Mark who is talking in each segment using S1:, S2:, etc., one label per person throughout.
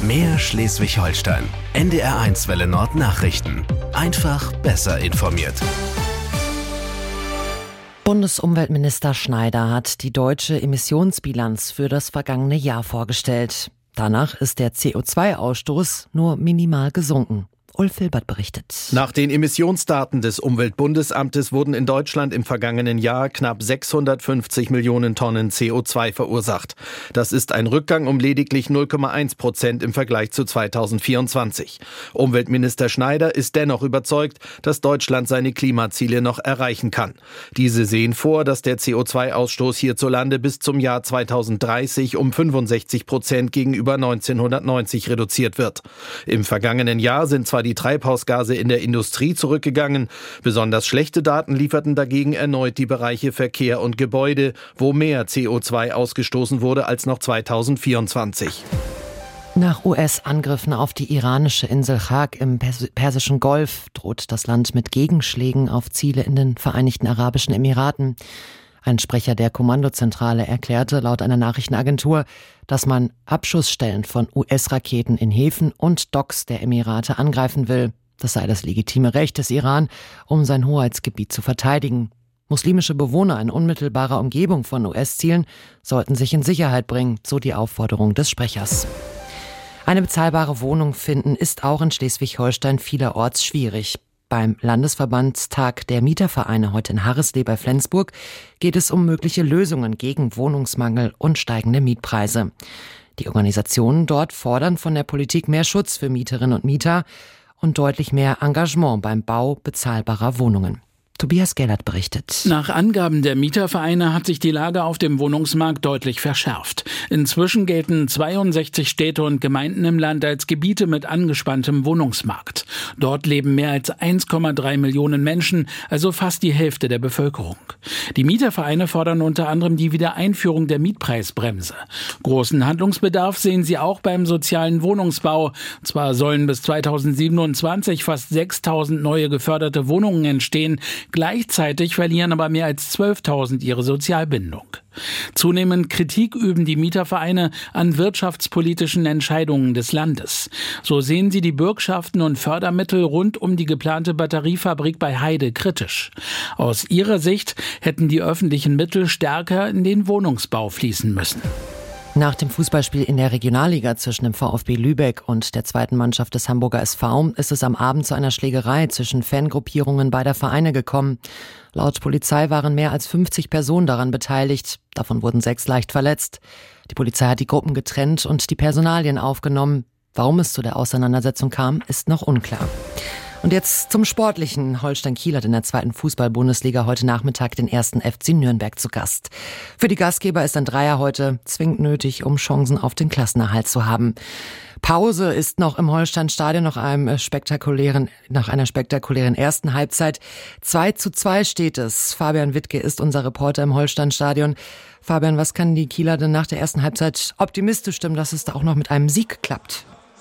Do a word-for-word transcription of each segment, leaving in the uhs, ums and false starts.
S1: Mehr Schleswig-Holstein. N D R eins Welle Nord Nachrichten. Einfach besser informiert.
S2: Bundesumweltminister Schneider hat die deutsche Emissionsbilanz für das vergangene Jahr vorgestellt. Danach ist der C O zwei Ausstoß nur minimal gesunken. Ulf Hilbert berichtet.
S3: Nach den Emissionsdaten des Umweltbundesamtes wurden in Deutschland im vergangenen Jahr knapp sechshundertfünfzig Millionen Tonnen C O zwei verursacht. Das ist ein Rückgang um lediglich null Komma eins Prozent im Vergleich zu zweitausendvierundzwanzig. Umweltminister Schneider ist dennoch überzeugt, dass Deutschland seine Klimaziele noch erreichen kann. Diese sehen vor, dass der C O zwei Ausstoß hierzulande bis zum Jahr zweitausenddreißig um fünfundsechzig Prozent gegenüber neunzehnhundertneunzig reduziert wird. Im vergangenen Jahr sind zwar die Treibhausgase in der Industrie zurückgegangen. Besonders schlechte Daten lieferten dagegen erneut die Bereiche Verkehr und Gebäude, wo mehr C O zwei ausgestoßen wurde als noch zweitausendvierundzwanzig.
S2: Nach U S-Angriffen auf die iranische Insel Chag im Persischen Golf droht das Land mit Gegenschlägen auf Ziele in den Vereinigten Arabischen Emiraten. Ein Sprecher der Kommandozentrale erklärte laut einer Nachrichtenagentur, dass man Abschussstellen von U S-Raketen in Häfen und Docks der Emirate angreifen will. Das sei das legitime Recht des Iran, um sein Hoheitsgebiet zu verteidigen. Muslimische Bewohner in unmittelbarer Umgebung von U S-Zielen sollten sich in Sicherheit bringen, so die Aufforderung des Sprechers. Eine bezahlbare Wohnung finden ist auch in Schleswig-Holstein vielerorts schwierig. Beim Landesverbandstag der Mietervereine heute in Harreslee bei Flensburg geht es um mögliche Lösungen gegen Wohnungsmangel und steigende Mietpreise. Die Organisationen dort fordern von der Politik mehr Schutz für Mieterinnen und Mieter und deutlich mehr Engagement beim Bau bezahlbarer Wohnungen. Tobias Gellert berichtet.
S4: Nach Angaben der Mietervereine hat sich die Lage auf dem Wohnungsmarkt deutlich verschärft. Inzwischen gelten zweiundsechzig Städte und Gemeinden im Land als Gebiete mit angespanntem Wohnungsmarkt. Dort leben mehr als eins Komma drei Millionen Menschen, also fast die Hälfte der Bevölkerung. Die Mietervereine fordern unter anderem die Wiedereinführung der Mietpreisbremse. Großen Handlungsbedarf sehen sie auch beim sozialen Wohnungsbau. Zwar sollen bis zweitausendsiebenundzwanzig fast sechstausend neue geförderte Wohnungen entstehen, gleichzeitig verlieren aber mehr als zwölftausend ihre Sozialbindung. Zunehmend Kritik üben die Mietervereine an wirtschaftspolitischen Entscheidungen des Landes. So sehen sie die Bürgschaften und Fördermittel rund um die geplante Batteriefabrik bei Heide kritisch. Aus ihrer Sicht hätten die öffentlichen Mittel stärker in den Wohnungsbau fließen müssen.
S2: Nach dem Fußballspiel in der Regionalliga zwischen dem VfB Lübeck und der zweiten Mannschaft des Hamburger S V ist es am Abend zu einer Schlägerei zwischen Fangruppierungen beider Vereine gekommen. Laut Polizei waren mehr als fünfzig Personen daran beteiligt. Davon wurden sechs leicht verletzt. Die Polizei hat die Gruppen getrennt und die Personalien aufgenommen. Warum es zu der Auseinandersetzung kam, ist noch unklar. Und jetzt zum Sportlichen. Holstein Kiel hat in der zweiten Fußball-Bundesliga heute Nachmittag den ersten F C Nürnberg zu Gast. Für die Gastgeber ist ein Dreier heute zwingend nötig, um Chancen auf den Klassenerhalt zu haben. Pause ist noch im Holstein-Stadion nach einem spektakulären, nach einer spektakulären ersten Halbzeit. zwei zu zwei steht es. Fabian Wittke ist unser Reporter im Holstein-Stadion. Fabian, was kann die Kieler denn nach der ersten Halbzeit optimistisch stimmen, dass es da auch noch mit einem Sieg klappt?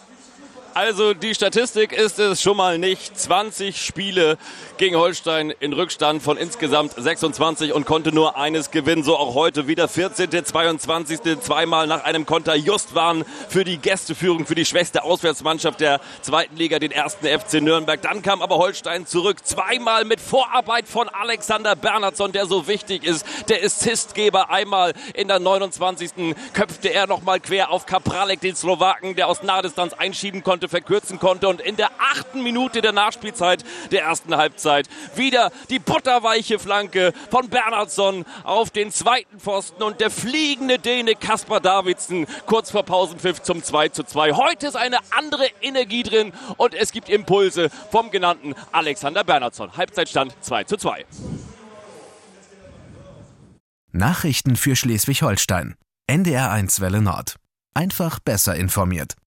S5: Also die Statistik ist es schon mal nicht. zwanzig Spiele gegen Holstein in Rückstand von insgesamt sechsundzwanzig und konnte nur eines gewinnen. So auch heute wieder vierzehnte, zweiundzwanzigste Zweimal nach einem Konter just waren für die Gästeführung, für die schwächste Auswärtsmannschaft der zweiten Liga, den ersten F C Nürnberg. Dann kam aber Holstein zurück. Zweimal mit Vorarbeit von Alexander Bernhardsson, der so wichtig ist. Der Assistgeber. Einmal in der neunundzwanzigsten köpfte er nochmal quer auf Kapralek, den Slowaken, der aus Nahdistanz einschieben konnte, verkürzen konnte, und in der achten Minute der Nachspielzeit der ersten Halbzeit wieder die butterweiche Flanke von Bernhardsson auf den zweiten Pfosten und der fliegende Däne Kaspar Davidsen kurz vor Pausenpfiff zum zwei zu zwei. Heute ist eine andere Energie drin und es gibt Impulse vom genannten Alexander Bernhardsson. Halbzeitstand zwei zu zwei.
S1: Nachrichten für Schleswig-Holstein. N D R eins Welle Nord. Einfach besser informiert.